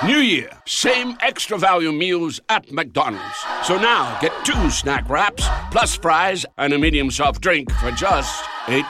New Year, same extra value meals at McDonald's. So now get 2 snack wraps, plus fries, and a medium soft drink for just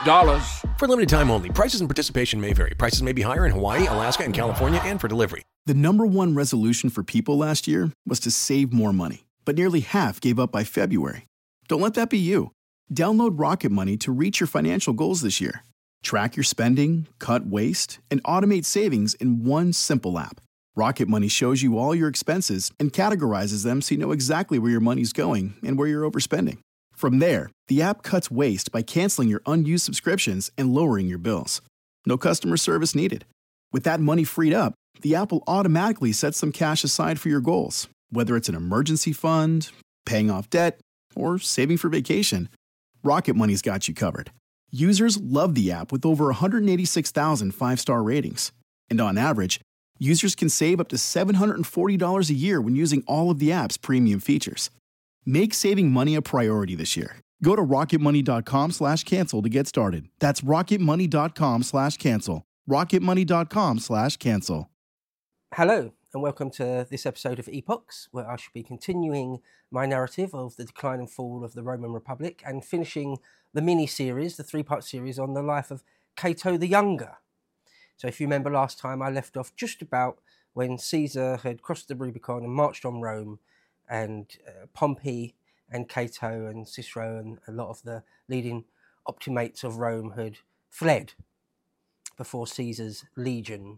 $8. For limited time only. Prices and participation may vary. Prices may be higher in Hawaii, Alaska, and California, and for delivery. The number one resolution for people last year was to save more money, but nearly half gave up by February. Don't let that be you. Download Rocket Money to reach your financial goals this year. Track your spending, cut waste, and automate savings in one simple app. Rocket Money shows you all your expenses and categorizes them so you know exactly where your money's going and where you're overspending. From there, the app cuts waste by canceling your unused subscriptions and lowering your bills. No customer service needed. With that money freed up, the app will automatically set some cash aside for your goals, whether it's an emergency fund, paying off debt, or saving for vacation. Rocket Money's got you covered. Users love the app with over 186,000 five-star ratings. And on average, users can save up to $740 a year when using all of the app's premium features. Make saving money a priority this year. Go to rocketmoney.com/cancel to get started. That's rocketmoney.com/cancel. rocketmoney.com/cancel. Hello, and welcome to this episode of Epochs, where I shall be continuing my narrative of the decline and fall of the Roman Republic and finishing the mini-series, the 3-part series on the life of Cato the Younger. So if you remember last time, I left off just about when Caesar had crossed the Rubicon and marched on Rome, and Pompey and Cato and Cicero and a lot of the leading optimates of Rome had fled before Caesar's legion.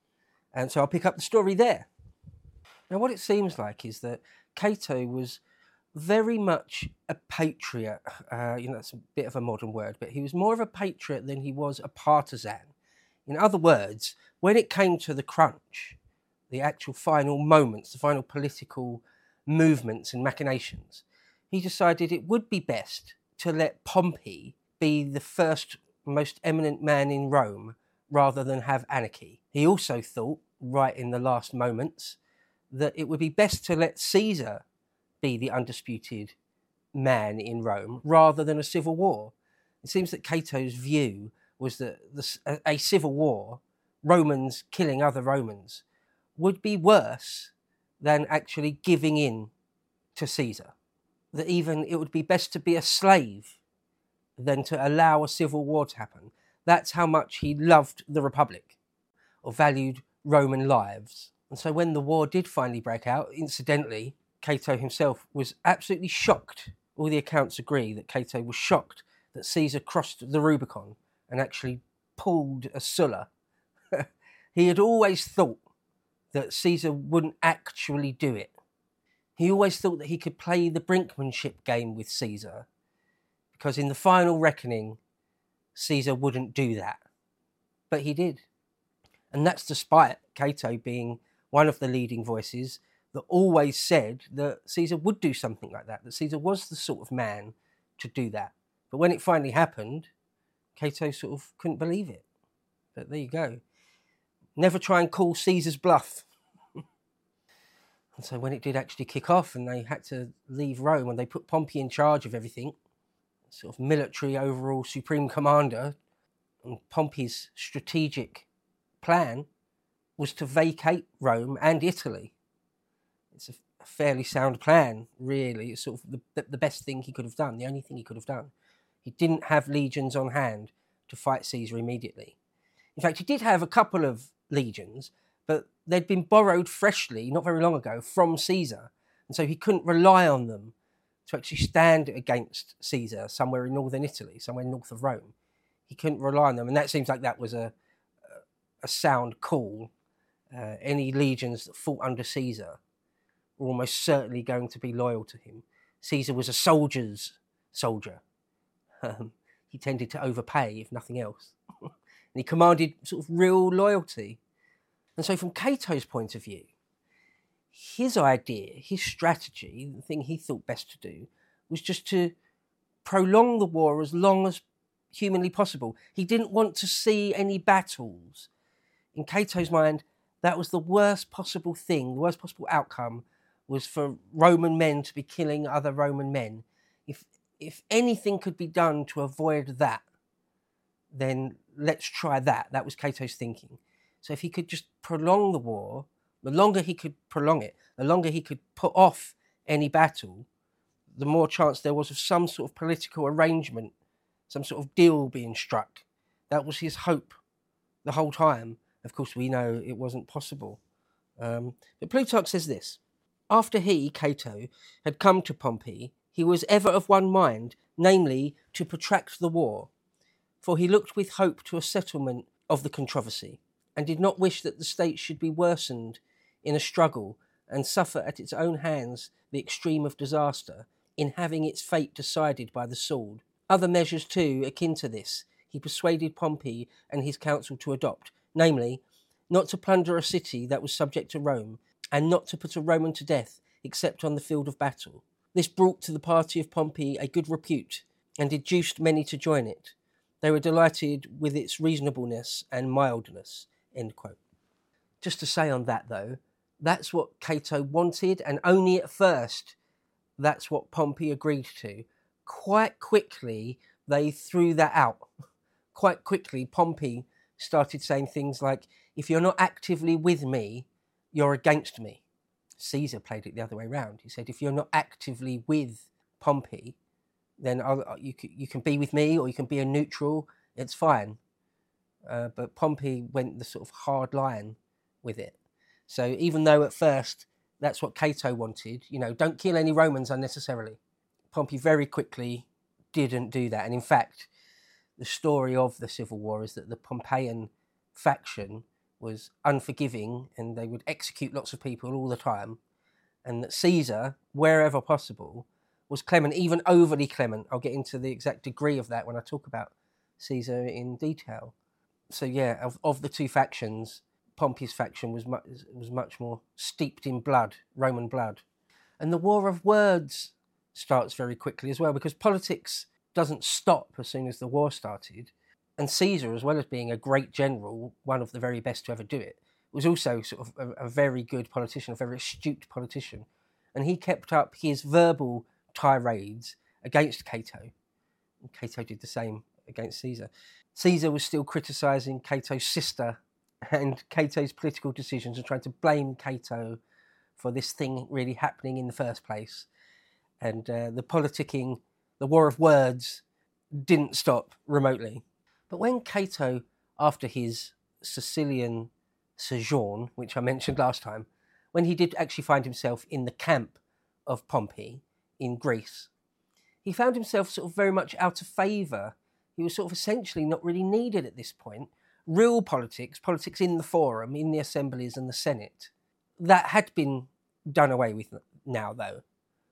And so I'll pick up the story there. Now, what it seems like is that Cato was very much a patriot. That's a bit of a modern word, but he was more of a patriot than he was a partisan. In other words, when it came to the crunch, the actual final moments, the final political movements and machinations, he decided it would be best to let Pompey be the first most eminent man in Rome rather than have anarchy. He also thought, right in the last moments, that it would be best to let Caesar be the undisputed man in Rome rather than a civil war. It seems that Cato's view was that a civil war, Romans killing other Romans, would be worse than actually giving in to Caesar. That even it would be best to be a slave than to allow a civil war to happen. That's how much he loved the Republic, or valued Roman lives. And so when the war did finally break out, incidentally, Cato himself was absolutely shocked. All the accounts agree that Cato was shocked that Caesar crossed the Rubicon and actually pulled a Sulla. He had always thought that Caesar wouldn't actually do it. He always thought that he could play the brinkmanship game with Caesar, because in the final reckoning, Caesar wouldn't do that. But he did. And that's despite Cato being one of the leading voices that always said that Caesar would do something like that Caesar was the sort of man to do that. But when it finally happened, Cato sort of couldn't believe it. But there you go. Never try and call Caesar's bluff. And so when it did actually kick off and they had to leave Rome and they put Pompey in charge of everything, sort of military overall supreme commander, and Pompey's strategic plan was to vacate Rome and Italy. It's a fairly sound plan, really. It's sort of the best thing he could have done, the only thing he could have done. He didn't have legions on hand to fight Caesar immediately. In fact, he did have a couple of legions, but they'd been borrowed freshly, not very long ago, from Caesar. And so he couldn't rely on them to actually stand against Caesar somewhere in northern Italy, somewhere north of Rome. He couldn't rely on them. And that seems like that was a sound call. Any legions that fought under Caesar were almost certainly going to be loyal to him. Caesar was a soldier's soldier. He tended to overpay, if nothing else. And he commanded sort of real loyalty. And so from Cato's point of view, his idea, his strategy, the thing he thought best to do, was just to prolong the war as long as humanly possible. He didn't want to see any battles. In Cato's mind, that was the worst possible thing, the worst possible outcome was for Roman men to be killing other Roman men. If anything could be done to avoid that, then let's try that. That was Cato's thinking. So if he could just prolong the war The longer he could prolong it, the longer he could put off any battle, the more chance there was of some sort of political arrangement, some sort of deal being struck. That was his hope the whole time. Of course, we know it wasn't possible. But Plutarch says this: after he, Cato, had come to Pompey, he was ever of one mind, namely, to protract the war. For he looked with hope to a settlement of the controversy, and did not wish that the state should be worsened in a struggle, and suffer at its own hands the extreme of disaster, in having its fate decided by the sword. Other measures too, akin to this, he persuaded Pompey and his council to adopt, namely, not to plunder a city that was subject to Rome, and not to put a Roman to death, except on the field of battle. This brought to the party of Pompey a good repute, and induced many to join it. They were delighted with its reasonableness and mildness. End quote. Just to say on that, though, that's what Cato wanted, and only at first that's what Pompey agreed to. Quite quickly, they threw that out. Quite quickly, Pompey started saying things like, if you're not actively with me, you're against me. Caesar played it the other way around. He said, if you're not actively with Pompey, then you can be with me, or you can be a neutral, it's fine. But Pompey went the sort of hard line with it. So even though at first that's what Cato wanted, don't kill any Romans unnecessarily, Pompey very quickly didn't do that. And in fact, the story of the civil war is that the Pompeian faction was unforgiving, and they would execute lots of people all the time, and that Caesar, wherever possible, was clement, even overly clement. I'll get into the exact degree of that when I talk about Caesar in detail. So yeah, of the two factions, Pompey's faction was much more steeped in blood, Roman blood. And the war of words starts very quickly as well, because politics doesn't stop as soon as the war started. And Caesar, as well as being a great general, one of the very best to ever do it, was also sort of a very good politician, a very astute politician. And he kept up his verbal tirades against Cato. And Cato did the same against Caesar. Caesar was still criticising Cato's sister and Cato's political decisions, and trying to blame Cato for this thing really happening in the first place. And the politicking, the war of words, didn't stop remotely. But when Cato, after his Sicilian sojourn, which I mentioned last time, when he did actually find himself in the camp of Pompey in Greece, he found himself sort of very much out of favour. He was sort of essentially not really needed at this point. Real politics in the forum, in the assemblies and the Senate, that had been done away with now, though.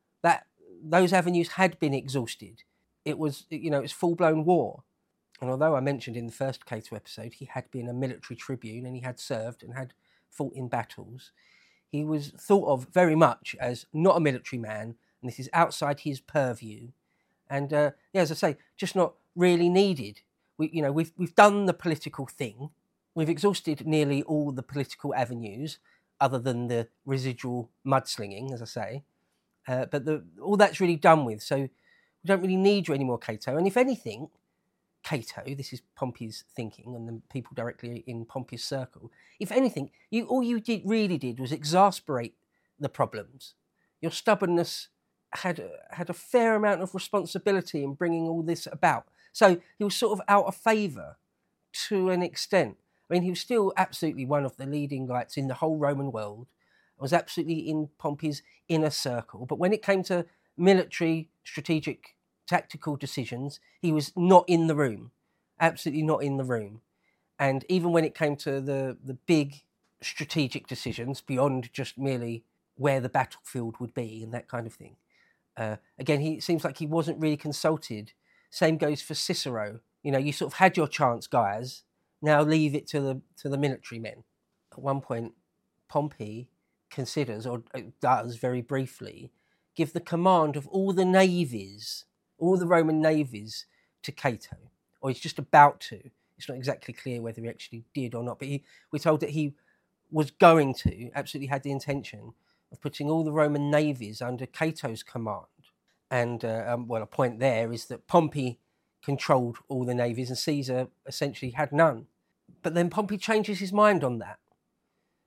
Those avenues had been exhausted. It was, it's full-blown war. And although I mentioned in the first Cato episode he had been a military tribune and he had served and had fought in battles, he was thought of very much as not a military man, and this is outside his purview. And as I say, just not really needed. We've done the political thing. We've exhausted nearly all the political avenues, other than the residual mudslinging, as I say. But all that's really done with, so we don't really need you anymore, Cato. And if anything, Cato, this is Pompey's thinking, and the people directly in Pompey's circle, if anything, all you really did was exasperate the problems. Your stubbornness had a fair amount of responsibility in bringing all this about. So he was sort of out of favour to an extent. I mean, he was still absolutely one of the leading lights in the whole Roman world, was absolutely in Pompey's inner circle. But when it came to military, strategic, tactical decisions, he was not in the room, absolutely not in the room. And even when it came to the big strategic decisions, beyond just merely where the battlefield would be and that kind of thing, again, it seems like he wasn't really consulted. Same goes for Cicero. You sort of had your chance, guys. Now leave it to the military men. At one point, Pompey considers, or does very briefly, give the command of all the navies, all the Roman navies, to Cato. Or he's just about to. It's not exactly clear whether he actually did or not, but we're told that he was going to, absolutely had the intention of putting all the Roman navies under Cato's command. And, a point there is that Pompey controlled all the navies and Caesar essentially had none. But then Pompey changes his mind on that.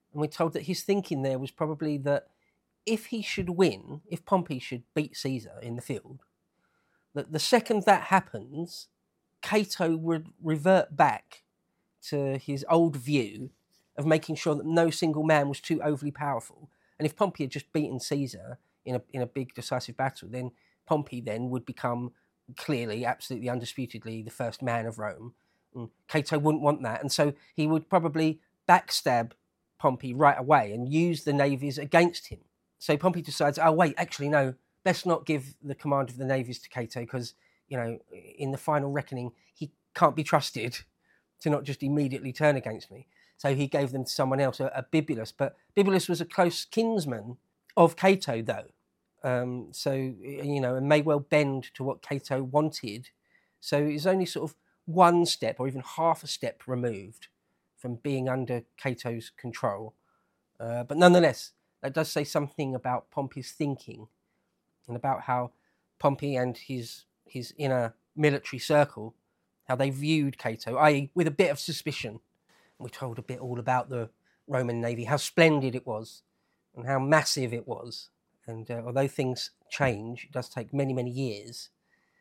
And we're told that his thinking there was probably that if he should win, if Pompey should beat Caesar in the field, that the second that happens, Cato would revert back to his old view of making sure that no single man was too overly powerful. And if Pompey had just beaten Caesar in a big decisive battle, then Pompey then would become clearly, absolutely, undisputedly the first man of Rome. And Cato wouldn't want that. And so he would probably backstab Pompey right away and use the navies against him. So Pompey decides, oh, wait, actually, no, let's not give the command of the navies to Cato because, you know, in the final reckoning, he can't be trusted to not just immediately turn against me. So he gave them to someone else, a Bibulus. But Bibulus was a close kinsman of Cato, though. So, you know, and may well bend to what Cato wanted. So it's only sort of one step or even half a step removed from being under Cato's control. But nonetheless, that does say something about Pompey's thinking and about how Pompey and his inner military circle, how they viewed Cato, i.e. with a bit of suspicion. We're told a bit all about the Roman navy, how splendid it was and how massive it was. And although things change, it does take many, many years,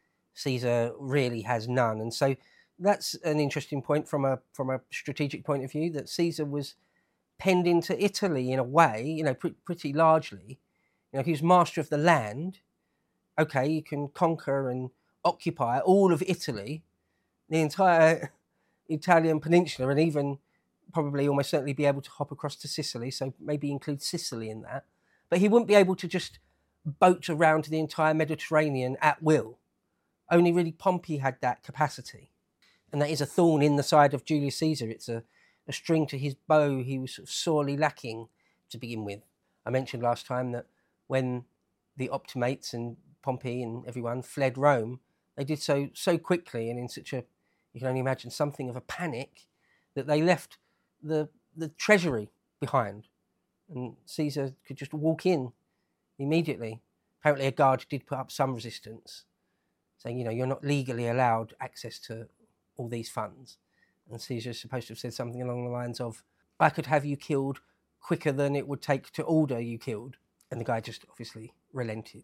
Caesar really has none. And so that's an interesting point from a strategic point of view, that Caesar was penned into Italy in a way, you know, pretty largely. You know, he was master of the land. Okay, you can conquer and occupy all of Italy, the entire Italian peninsula, and even probably almost certainly be able to hop across to Sicily, so maybe include Sicily in that. But he wouldn't be able to just boat around to the entire Mediterranean at will. Only really Pompey had that capacity. And that is a thorn in the side of Julius Caesar. It's a string to his bow he was sort of sorely lacking to begin with. I mentioned last time that when the Optimates and Pompey and everyone fled Rome, they did so quickly and in such a, you can only imagine, something of a panic, that they left the treasury behind. And Caesar could just walk in immediately. Apparently a guard did put up some resistance, saying, you know, you're not legally allowed access to all these funds. And Caesar is supposed to have said something along the lines of, I could have you killed quicker than it would take to order you killed. And the guy just obviously relented.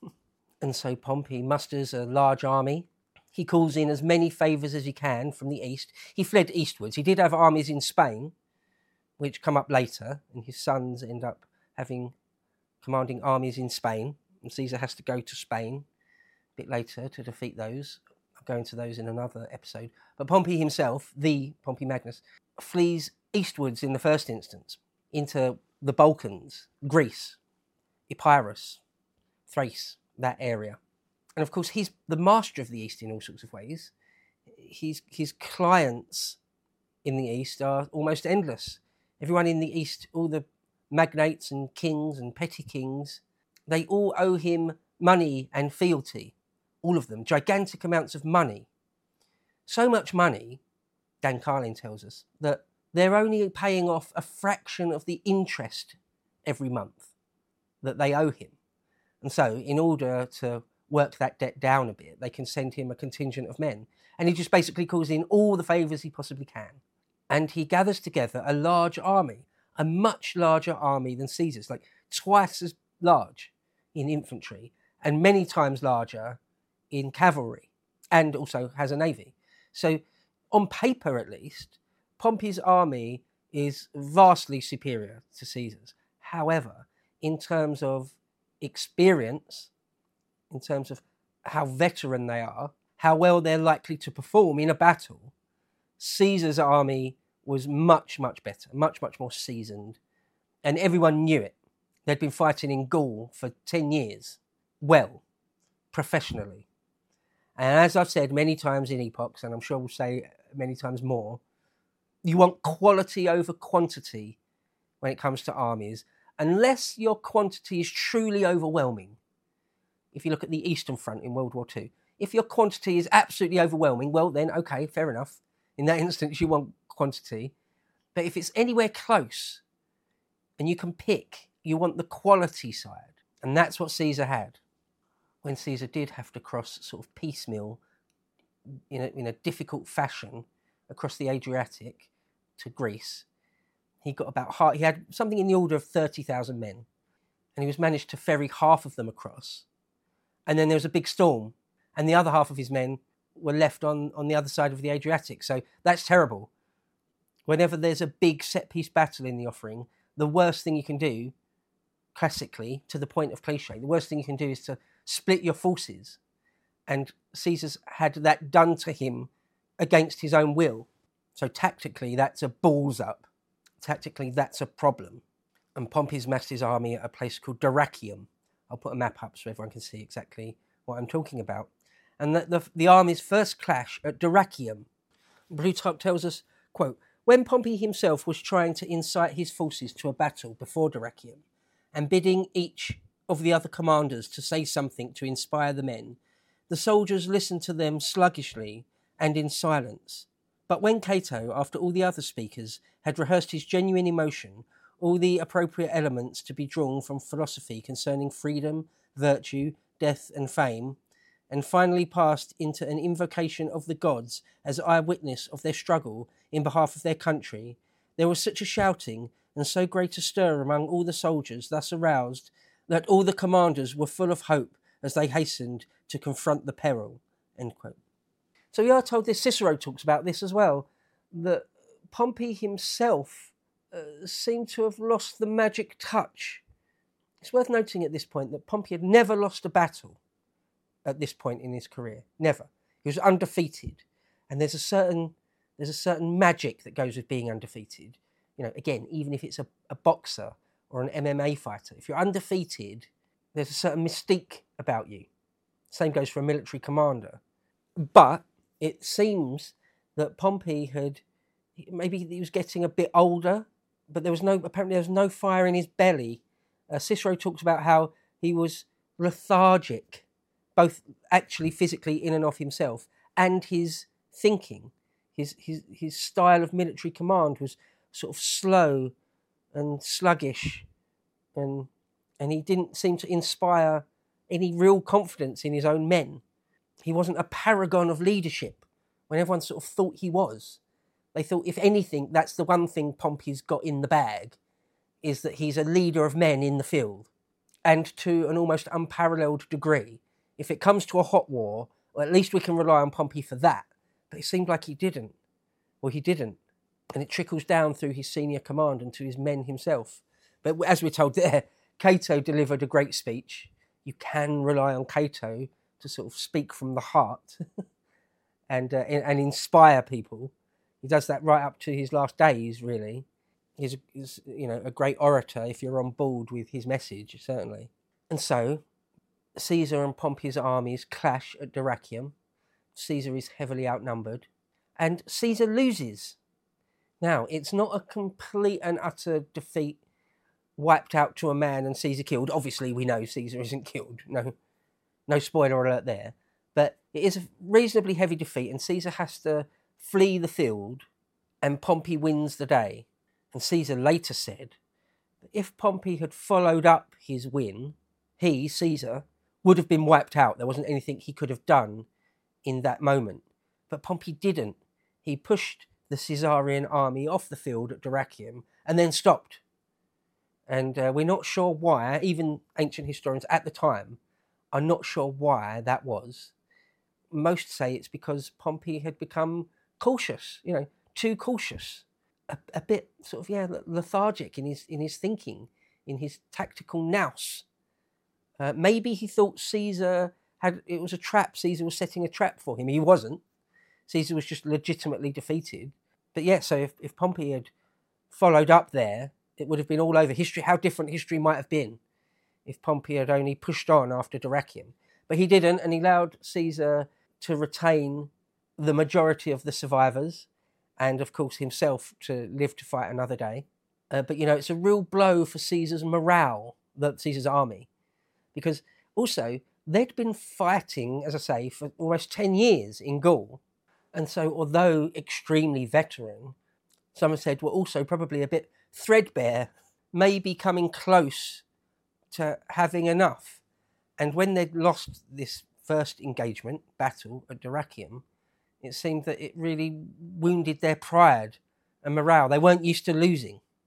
And so Pompey musters a large army. He calls in as many favours as he can from the east. He fled eastwards. He did have armies in Spain, which come up later, and his sons end up commanding armies in Spain. And Caesar has to go to Spain a bit later to defeat those. I'll go into those in another episode. But Pompey himself, the Pompey Magnus, flees eastwards in the first instance into the Balkans, Greece, Epirus, Thrace, that area. And of course, he's the master of the East in all sorts of ways. His clients in the East are almost endless. Everyone in the East, all the magnates and kings and petty kings, they all owe him money and fealty. All of them, gigantic amounts of money. So much money, Dan Carlin tells us, that they're only paying off a fraction of the interest every month that they owe him. And so, in order to work that debt down a bit, they can send him a contingent of men. And he just basically calls in all the favours he possibly can. And he gathers together a large army, a much larger army than Caesar's, like twice as large in infantry and many times larger in cavalry, and also has a navy. So on paper at least, Pompey's army is vastly superior to Caesar's. However, in terms of experience, in terms of how veteran they are, how well they're likely to perform in a battle, Caesar's army was much, much better, much, much more seasoned. And everyone knew it. They'd been fighting in Gaul for 10 years, well, professionally. And as I've said many times in Epochs, and I'm sure we'll say many times more, you want quality over quantity when it comes to armies, unless your quantity is truly overwhelming. If you look at the Eastern Front in World War II, if your quantity is absolutely overwhelming, well then, okay, fair enough. In that instance, you want quantity. But if it's anywhere close and you can pick, you want the quality side. And that's what Caesar had. When Caesar did have to cross sort of piecemeal, in a difficult fashion, across the Adriatic to Greece, he got about half. He had something in the order of 30,000 men, and he was managed to ferry half of them across. And then there was a big storm, and the other half of his men were left on the other side of the Adriatic. So that's terrible. Whenever there's a big set-piece battle in the offering, the worst thing you can do, classically, to the point of cliche, the worst thing you can do is to split your forces. And Caesar's had that done to him against his own will. So tactically, that's a balls up. Tactically, that's a problem. And Pompey's massed his army at a place called Dyrrachium. I'll put a map up so everyone can see exactly what I'm talking about. And the armies first clash at Dyrrachium. Plutarch tells us, quote, when Pompey himself was trying to incite his forces to a battle before Dyrrachium, and bidding each of the other commanders to say something to inspire the men, the soldiers listened to them sluggishly and in silence. But when Cato, after all the other speakers, had rehearsed his genuine emotion, all the appropriate elements to be drawn from philosophy concerning freedom, virtue, death and fame, and finally passed into an invocation of the gods as eyewitness of their struggle in behalf of their country, there was such a shouting and so great a stir among all the soldiers thus aroused that all the commanders were full of hope as they hastened to confront the peril. End quote. So we are told this, Cicero talks about this as well, that Pompey himself seemed to have lost the magic touch. It's worth noting at this point that Pompey had never lost a battle at this point in his career. Never. He was undefeated. And there's a certain magic that goes with being undefeated. You know, again, even if it's a boxer or an MMA fighter, if you're undefeated, there's a certain mystique about you. Same goes for a military commander. But it seems that Pompey maybe he was getting a bit older, but apparently there was no fire in his belly. Cicero talks about how he was lethargic, both actually physically in and of himself, and his thinking. His style of military command was sort of slow and sluggish, and he didn't seem to inspire any real confidence in his own men. He wasn't a paragon of leadership when everyone sort of thought he was. They thought, if anything, that's the one thing Pompey's got in the bag, is that he's a leader of men in the field. And to an almost unparalleled degree, if it comes to a hot war, well, at least we can rely on Pompey for that. But it seemed like he didn't. Well, he didn't. And it trickles down through his senior command and to his men himself. But as we're told there, Cato delivered a great speech. You can rely on Cato to sort of speak from the heart and inspire people. He does that right up to his last days, really. He's a great orator if you're on board with his message, certainly. And so, Caesar and Pompey's armies clash at Dyrrachium. Caesar is heavily outnumbered, and Caesar loses. Now, it's not a complete and utter defeat, wiped out to a man and Caesar killed. Obviously, we know Caesar isn't killed. No spoiler alert there. But it is a reasonably heavy defeat, and Caesar has to flee the field, and Pompey wins the day. And Caesar later said that if Pompey had followed up his win, he, Caesar, would have been wiped out. There wasn't anything he could have done in that moment. But Pompey didn't. He pushed the Caesarian army off the field at Dyrrachium and then stopped. And we're not sure why. Even ancient historians at the time are not sure why that was. Most say it's because Pompey had become cautious, too cautious. A bit sort of, lethargic in his thinking, in his tactical nous. Maybe he thought it was a trap. Caesar was setting a trap for him. He wasn't. Caesar was just legitimately defeated. But yeah, so if Pompey had followed up there, it would have been all over history. How different history might have been if Pompey had only pushed on after Dyrrachium. But he didn't, and he allowed Caesar to retain the majority of the survivors, and of course himself to live to fight another day. But it's a real blow for Caesar's morale, Caesar's army, because also they'd been fighting, as I say, for almost 10 years in Gaul. And so although extremely veteran, some have said were also probably a bit threadbare, maybe coming close to having enough. And when they'd lost this first battle at Dyrrachium, it seemed that it really wounded their pride and morale. They weren't used to losing.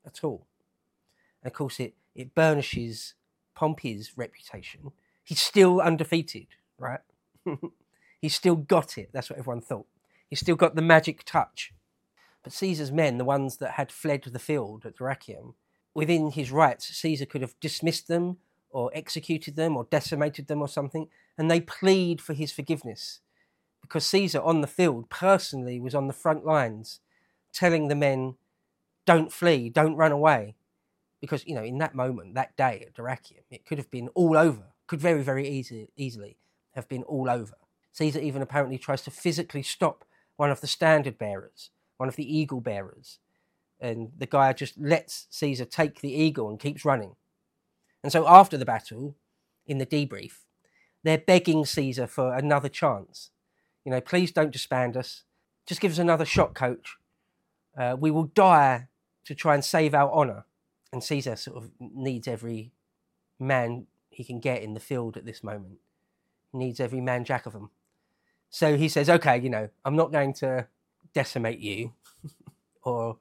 at all. And of course, it burnishes Pompey's reputation. He's still undefeated, right? He's still got it. That's what everyone thought. He's still got the magic touch. But Caesar's men, the ones that had fled the field at Dyrrhachium, within his rights, Caesar could have dismissed them or executed them or decimated them or something, and they plead for his forgiveness because Caesar on the field personally was on the front lines telling the men, don't flee, don't run away. Because, you know, in that moment, that day at Dyrrhachium, it could have been all over, could very, very easily have been all over. Caesar even apparently tries to physically stop one of the standard bearers, one of the eagle bearers, and the guy just lets Caesar take the eagle and keeps running. And so after the battle, in the debrief, they're begging Caesar for another chance. You know, please don't disband us. Just give us another shot, coach. We will die to try and save our honour. And Caesar sort of needs every man he can get in the field at this moment. He needs every man jack of them. So he says, okay, you know, I'm not going to decimate you or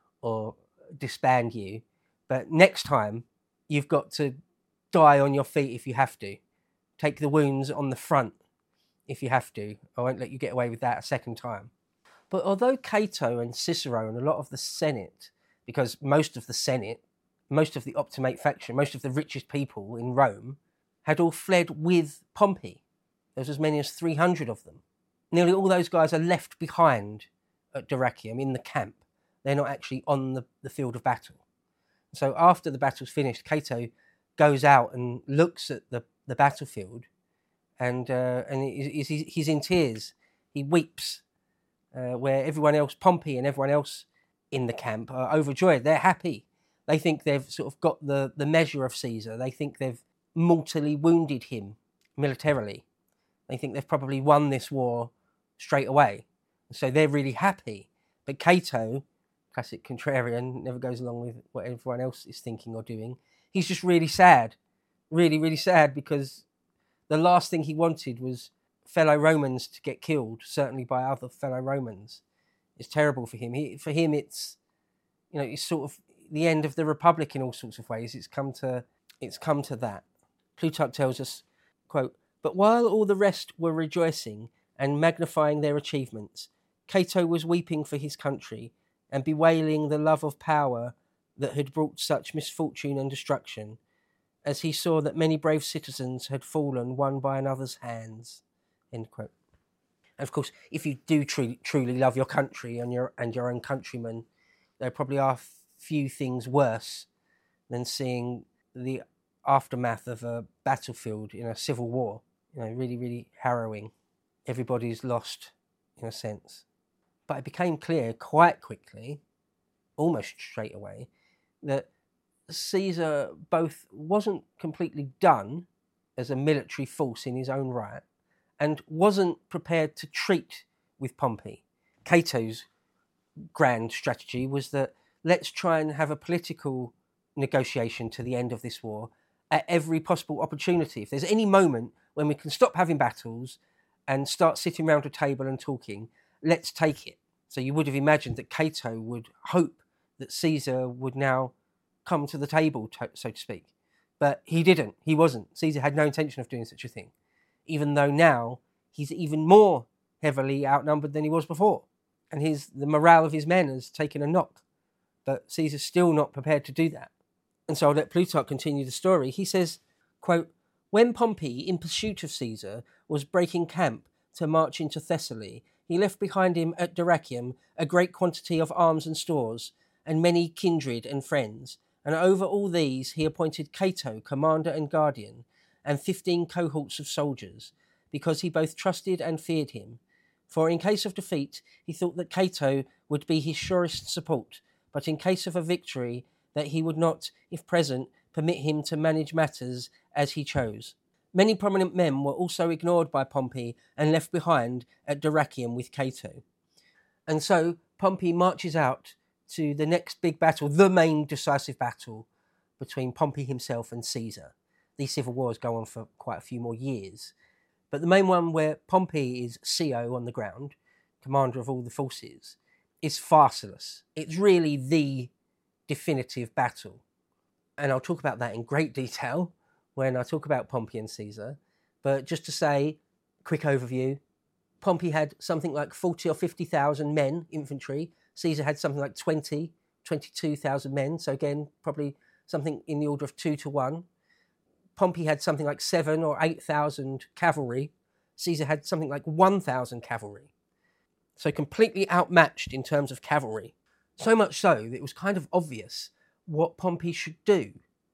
disband you, but next time you've got to die on your feet if you have to. Take the wounds on the front if you have to. I won't let you get away with that a second time. But although Cato and Cicero and a lot of the Senate, because most of the Senate, most of the Optimate faction, most of the richest people in Rome had all fled with Pompey. There was as many as 300 of them. Nearly all those guys are left behind at Dyrrhachium in the camp. They're not actually on the field of battle. So after the battle's finished, Cato goes out and looks at the battlefield and he's in tears. He weeps where everyone else, Pompey and everyone else in the camp, are overjoyed. They're happy. They think they've sort of got the measure of Caesar. They think they've mortally wounded him militarily. They think they've probably won this war straight away. So they're really happy. But Cato, classic contrarian, never goes along with what everyone else is thinking or doing. He's just really sad. Really, really sad because the last thing he wanted was fellow Romans to get killed, certainly by other fellow Romans. It's terrible for him. For him, it's, you know, it's sort of the end of the Republic in all sorts of ways. It's come to that. Plutarch tells us, quote, "But while all the rest were rejoicing and magnifying their achievements, Cato was weeping for his country and bewailing the love of power that had brought such misfortune and destruction, as he saw that many brave citizens had fallen one by another's hands." End quote. And of course, if you do truly love your country and your own countrymen, there probably are few things worse than seeing the aftermath of a battlefield in a civil war. You know, really, really harrowing. Everybody's lost, in a sense. But it became clear quite quickly, almost straight away, that Caesar both wasn't completely done as a military force in his own right and wasn't prepared to treat with Pompey. Cato's grand strategy was that let's try and have a political negotiation to the end of this war at every possible opportunity. If there's any moment when we can stop having battles and start sitting around a table and talking, let's take it. So you would have imagined that Cato would hope that Caesar would now come to the table, so to speak. But he didn't. He wasn't. Caesar had no intention of doing such a thing, even though now he's even more heavily outnumbered than he was before. And the morale of his men has taken a knock. But Caesar's still not prepared to do that. And so I'll let Plutarch continue the story. He says, quote, "When Pompey, in pursuit of Caesar, was breaking camp to march into Thessaly, he left behind him at Dyrrhachium a great quantity of arms and stores, and many kindred and friends. And over all these he appointed Cato commander and guardian, and 15 cohorts of soldiers, because he both trusted and feared him. For in case of defeat, he thought that Cato would be his surest support, but in case of a victory, that he would not, if present, permit him to manage matters as he chose. Many prominent men were also ignored by Pompey and left behind at Dyrrhachium with Cato." And so Pompey marches out to the next big battle, the main decisive battle between Pompey himself and Caesar. These civil wars go on for quite a few more years. But the main one where Pompey is CO on the ground, commander of all the forces, is Pharsalus. It's really the definitive battle. And I'll talk about that in great detail when I talk about Pompey and Caesar. But just to say, quick overview, Pompey had something like 40 or 50,000 men, infantry. Caesar had something like 22,000 men. So again, probably something in the order of 2 to 1. Pompey had something like 7 or 8,000 cavalry. Caesar had something like 1,000 cavalry. So completely outmatched in terms of cavalry. So much so that it was kind of obvious what Pompey should do,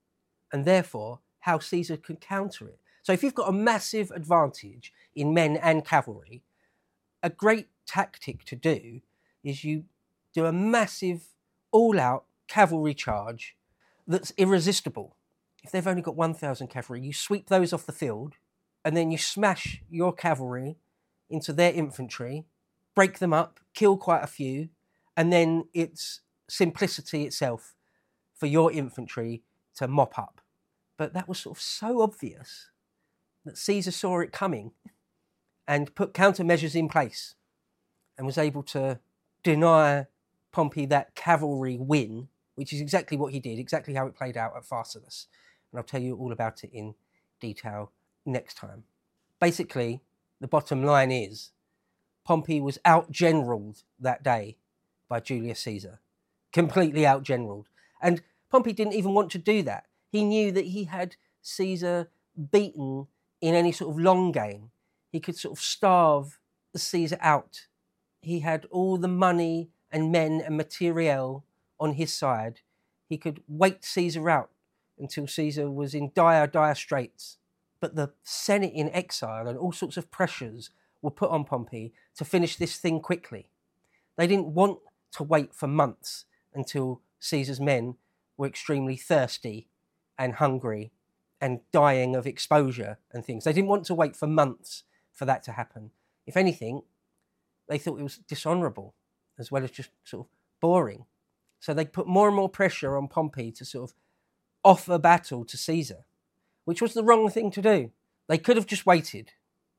and therefore how Caesar could counter it. So if you've got a massive advantage in men and cavalry, a great tactic to do is you do a massive all-out cavalry charge that's irresistible. If they've only got 1,000 cavalry, you sweep those off the field, and then you smash your cavalry into their infantry, break them up, kill quite a few, and then it's simplicity itself for your infantry to mop up. But that was sort of so obvious that Caesar saw it coming and put countermeasures in place and was able to deny Pompey that cavalry win, which is exactly what he did, exactly how it played out at Pharsalus. And I'll tell you all about it in detail next time. Basically, the bottom line is Pompey was out-generalled that day by Julius Caesar. Completely out-generalled. And Pompey didn't even want to do that. He knew that he had Caesar beaten in any sort of long game. He could sort of starve Caesar out. He had all the money and men and materiel on his side. He could wait Caesar out until Caesar was in dire straits. But the Senate in exile and all sorts of pressures were put on Pompey to finish this thing quickly. They didn't want to wait for months until Caesar's men were extremely thirsty and hungry and dying of exposure and things. They didn't want to wait for months for that to happen. If anything, they thought it was dishonourable as well as just sort of boring. So they put more and more pressure on Pompey to sort of offer battle to Caesar, which was the wrong thing to do. They could have just waited,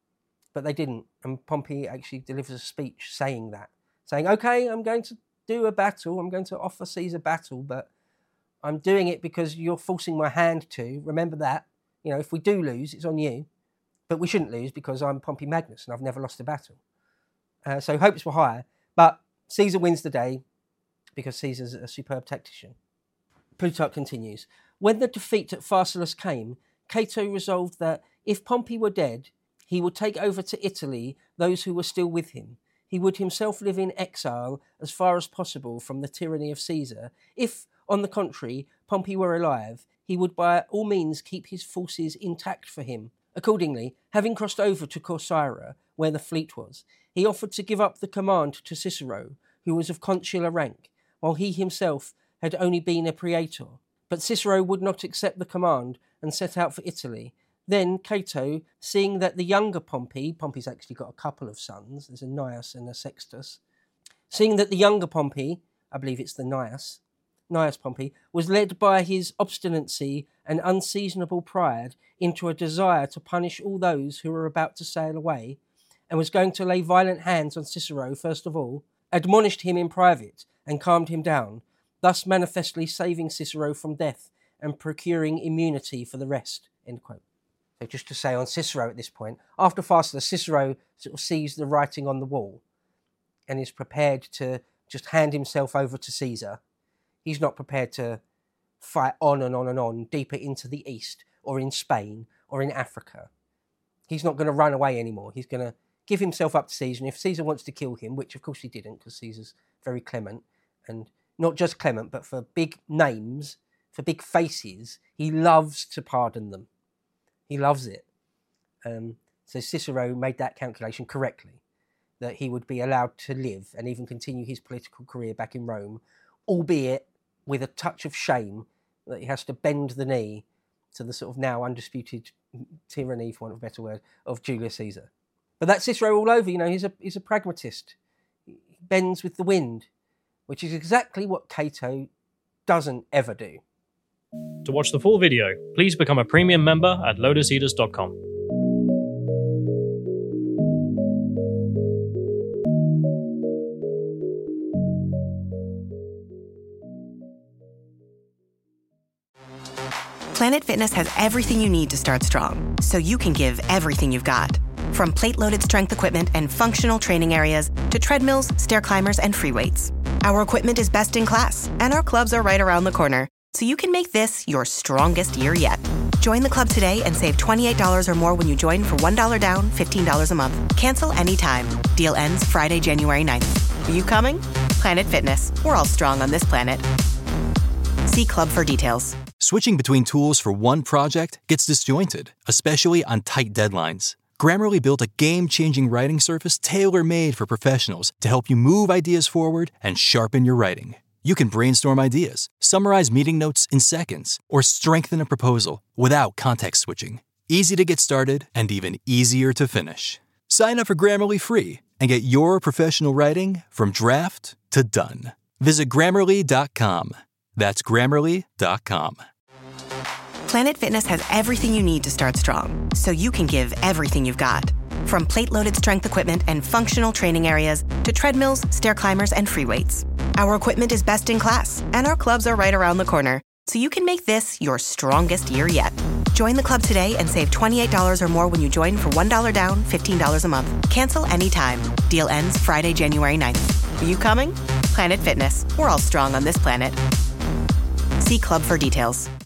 but they didn't. And Pompey actually delivers a speech saying that, saying, okay, I'm going to do a battle. I'm going to offer Caesar battle, but I'm doing it because you're forcing my hand to. Remember that. You know, if we do lose, it's on you. But we shouldn't lose because I'm Pompey Magnus and I've never lost a battle. So hopes were high. But Caesar wins the day because Caesar's a superb tactician. Plutarch continues. When the defeat at Pharsalus came, Cato resolved that if Pompey were dead, he would take over to Italy those who were still with him. He would himself live in exile as far as possible from the tyranny of Caesar. If, on the contrary, Pompey were alive, he would by all means keep his forces intact for him. Accordingly, having crossed over to Corcyra, where the fleet was, he offered to give up the command to Cicero, who was of consular rank, while he himself had only been a praetor. But Cicero would not accept the command and set out for Italy. Then Cato, seeing that the younger Pompey's actually got a couple of sons, there's a Gnaeus and a Sextus, seeing that the younger Pompey, I believe it's the Gnaeus Pompey, was led by his obstinacy and unseasonable pride into a desire to punish all those who were about to sail away, and was going to lay violent hands on Cicero first of all, admonished him in private and calmed him down, thus manifestly saving Cicero from death and procuring immunity for the rest. End quote. So just to say on Cicero at this point, after Pharsalus, Cicero sort of sees the writing on the wall and is prepared to just hand himself over to Caesar. He's not prepared to fight on and on and on deeper into the east or in Spain or in Africa. He's not going to run away anymore. He's going to give himself up to Caesar. And if Caesar wants to kill him, which of course he didn't because Caesar's very clement, and not just clement, but for big names, for big faces, he loves to pardon them. He loves it. So Cicero made that calculation correctly, that he would be allowed to live and even continue his political career back in Rome, albeit with a touch of shame that he has to bend the knee to the sort of now undisputed tyranny, for want of a better word, of Julius Caesar. But that's Cicero all over. You know, he's a pragmatist. He bends with the wind, which is exactly what Cato doesn't ever do. To watch the full video, please become a premium member at lotuseaters.com. Planet Fitness has everything you need to start strong, so you can give everything you've got. From plate-loaded strength equipment and functional training areas to treadmills, stair climbers, and free weights. Our equipment is best in class, and our clubs are right around the corner, so you can make this your strongest year yet. Join the club today and save $28 or more when you join for $1 down, $15 a month. Cancel anytime. Deal ends Friday, January 9th. Are you coming? Planet Fitness. We're all strong on this planet. See club for details. Switching between tools for one project gets disjointed, especially on tight deadlines. Grammarly built a game-changing writing surface tailor-made for professionals to help you move ideas forward and sharpen your writing. You can brainstorm ideas, summarize meeting notes in seconds, or strengthen a proposal without context switching. Easy to get started and even easier to finish. Sign up for Grammarly free and get your professional writing from draft to done. Visit Grammarly.com. That's Grammarly.com. Planet Fitness has everything you need to start strong, so you can give everything you've got. From plate-loaded strength equipment and functional training areas to treadmills, stair climbers, and free weights. Our equipment is best in class, and our clubs are right around the corner, so you can make this your strongest year yet. Join the club today and save $28 or more when you join for $1 down, $15 a month. Cancel anytime. Deal ends Friday, January 9th. Are you coming? Planet Fitness. We're all strong on this planet. See club for details.